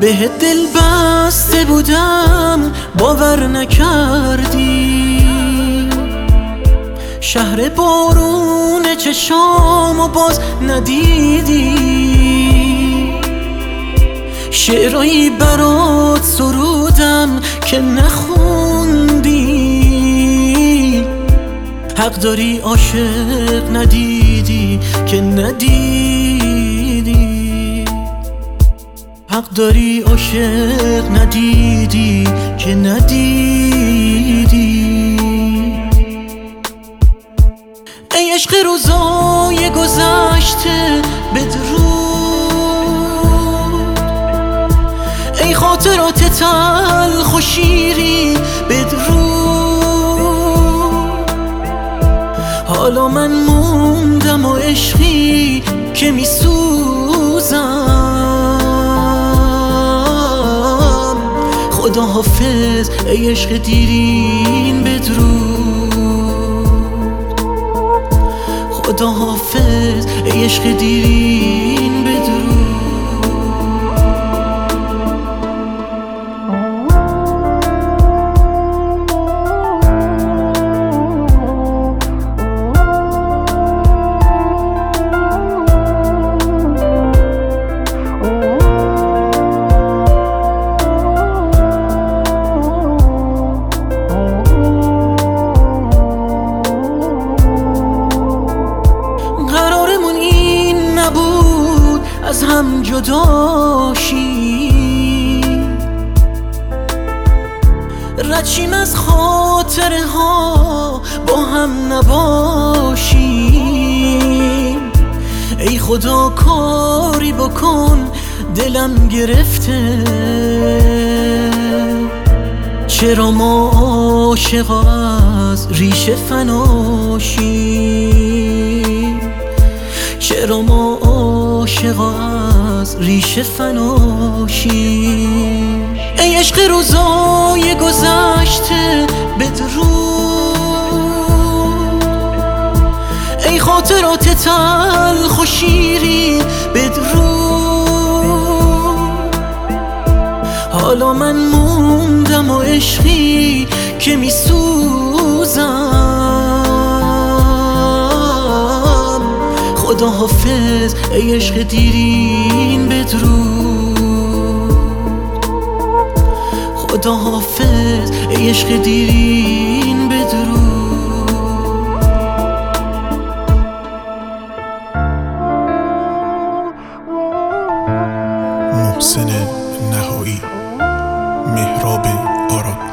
بهت دل بسته بودم باور نکردی، شهر بارون چشامو باز ندیدی، شعرهایی برات سرودم که نخوندی، حق داری عاشق ندیدی که ندیدی، حق داری عاشق ندیدی که ندیدی. ای عشق روزای گذشته بدرود، ای خاطرات تلخ و شیرین بدرود، حالا من موندم و عشقی که میسوزم. خدا حافظ ای عشق دیرین بدرود، خدا حافظ ای عشق دیرین بدرود. از هم جدا شیم، رد شیم از خاطره ها با هم نباشیم. ای خدا کاری بکن دلم گرفته، چرا ما عاشق از ریشه فنا شیم، چرا ما عاشق از ریشه فنا شیم. ای عشق روزای گذشته بدرود، ای خاطرات تلخ و شیرین بدرود، حالا من موندم و عشقی که میسوزم. خدا حافظ ای عشق دیرین بدرود، خدا حافظ ای عشق دیرین بدرود. محسن نهایی، مهراب آرا.